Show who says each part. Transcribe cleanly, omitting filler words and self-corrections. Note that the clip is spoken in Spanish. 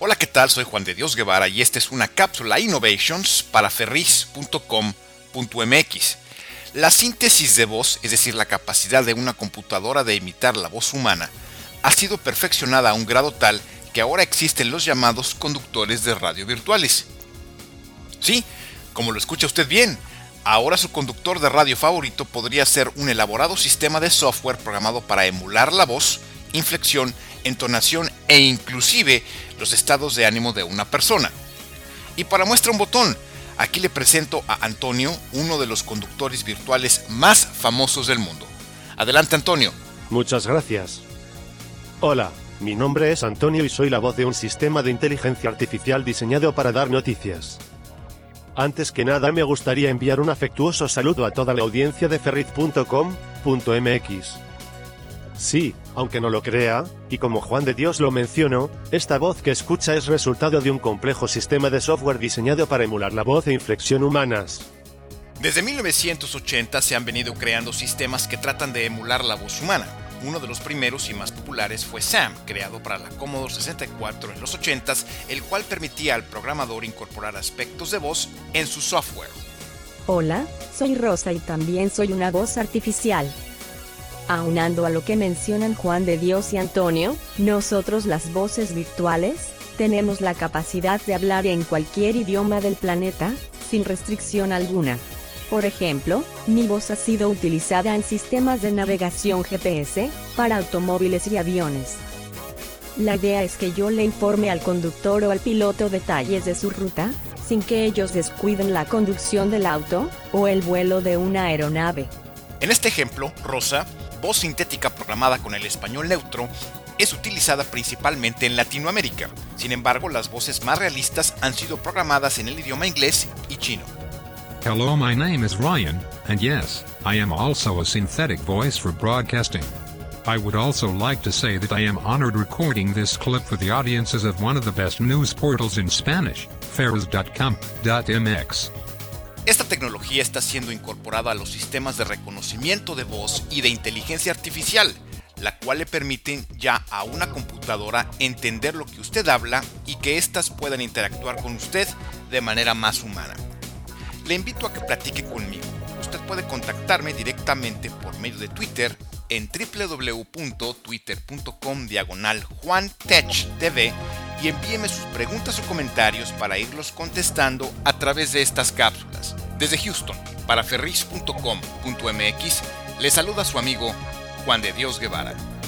Speaker 1: Hola, ¿qué tal? Soy Juan de Dios Guevara y esta es una cápsula Innovations para ferris.com.mx. La síntesis de voz, es decir, la capacidad de una computadora de imitar la voz humana, ha sido perfeccionada a un grado tal que ahora existen los llamados conductores de radio virtuales. Sí, como lo escucha usted bien, ahora su conductor de radio favorito podría ser un elaborado sistema de software programado para emular la voz, inflexión, entonación e inclusive los estados de ánimo de una persona. Y para muestra un botón, aquí le presento a Antonio, uno de los conductores virtuales más famosos del mundo. Adelante, Antonio.
Speaker 2: Muchas gracias. Hola, mi nombre es Antonio y soy la voz de un sistema de inteligencia artificial diseñado para dar noticias. Antes que nada me gustaría enviar un afectuoso saludo a toda la audiencia de ferris.com.mx. Sí, aunque no lo crea, y como Juan de Dios lo mencionó, esta voz que escucha es resultado de un complejo sistema de software diseñado para emular la voz e inflexión humanas.
Speaker 1: Desde 1980 se han venido creando sistemas que tratan de emular la voz humana. Uno de los primeros y más populares fue SAM, creado para la Commodore 64 en los 80s, el cual permitía al programador incorporar aspectos de voz en su software.
Speaker 3: Hola, soy Rosa y también soy una voz artificial. Aunando a lo que mencionan Juan de Dios y Antonio, nosotros las voces virtuales, tenemos la capacidad de hablar en cualquier idioma del planeta, sin restricción alguna. Por ejemplo, mi voz ha sido utilizada en sistemas de navegación GPS, para automóviles y aviones. La idea es que yo le informe al conductor o al piloto detalles de su ruta, sin que ellos descuiden la conducción del auto, o el vuelo de una aeronave.
Speaker 1: En este ejemplo, Rosa, voz sintética programada con el español neutro, es utilizada principalmente en Latinoamérica. Sin embargo, las voces más realistas han sido programadas en el idioma inglés y chino.
Speaker 4: Hello, my name is Ryan, and yes, I am also a synthetic voice for broadcasting. I would also like to say that I am honored recording this clip for the audiences of one of the best news portals in Spanish, ferris.com.mx.
Speaker 1: Esta tecnología está siendo incorporada a los sistemas de reconocimiento de voz y de inteligencia artificial, la cual le permiten ya a una computadora entender lo que usted habla y que éstas puedan interactuar con usted de manera más humana. Le invito a que platique conmigo. Usted puede contactarme directamente por medio de Twitter en www.twitter.com/JuanTechTV y envíeme sus preguntas o comentarios para irlos contestando a través de estas cápsulas. Desde Houston, para ferris.com.mx, le saluda su amigo Juan de Dios Guevara.